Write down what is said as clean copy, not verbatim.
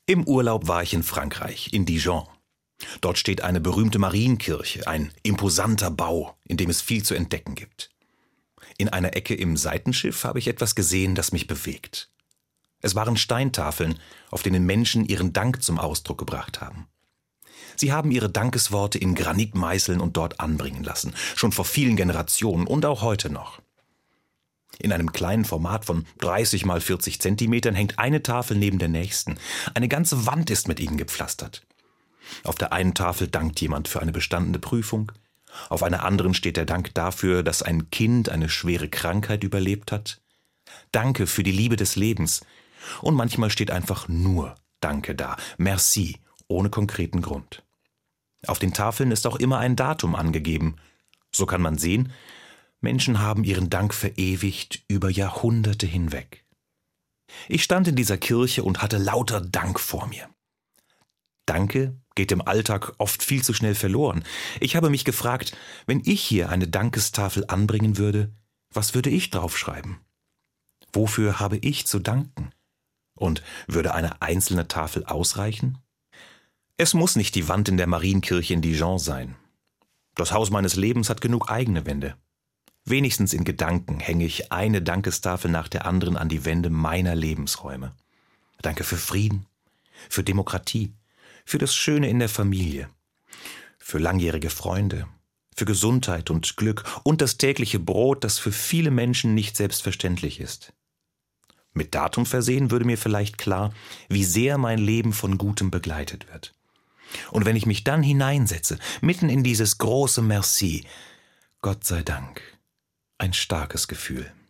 Im Urlaub war ich in Frankreich, in Dijon. Dort steht eine berühmte Marienkirche, ein imposanter Bau, in dem es viel zu entdecken gibt. In einer Ecke im Seitenschiff habe ich etwas gesehen, das mich bewegt. Es waren Steintafeln, auf denen Menschen ihren Dank zum Ausdruck gebracht haben. Sie haben ihre Dankesworte in Granit meißeln und dort anbringen lassen, schon vor vielen Generationen und auch heute noch. In einem kleinen Format von 30 mal 40 Zentimetern hängt eine Tafel neben der nächsten. Eine ganze Wand ist mit ihnen gepflastert. Auf der einen Tafel dankt jemand für eine bestandene Prüfung. Auf einer anderen steht der Dank dafür, dass ein Kind eine schwere Krankheit überlebt hat. Danke für die Liebe des Lebens. Und manchmal steht einfach nur Danke da, Merci, ohne konkreten Grund. Auf den Tafeln ist auch immer ein Datum angegeben. So kann man sehen, Menschen haben ihren Dank verewigt über Jahrhunderte hinweg. Ich stand in dieser Kirche und hatte lauter Dank vor mir. Danke geht im Alltag oft viel zu schnell verloren. Ich habe mich gefragt, wenn ich hier eine Dankestafel anbringen würde, was würde ich draufschreiben? Wofür habe ich zu danken? Und würde eine einzelne Tafel ausreichen? Es muss nicht die Wand in der Marienkirche in Dijon sein. Das Haus meines Lebens hat genug eigene Wände. Wenigstens in Gedanken hänge ich eine Dankestafel nach der anderen an die Wände meiner Lebensräume. Danke für Frieden, für Demokratie, für das Schöne in der Familie, für langjährige Freunde, für Gesundheit und Glück und das tägliche Brot, das für viele Menschen nicht selbstverständlich ist. Mit Datum versehen würde mir vielleicht klar, wie sehr mein Leben von Gutem begleitet wird. Und wenn ich mich dann hineinsetze, mitten in dieses große Merci, Gott sei Dank, ein starkes Gefühl.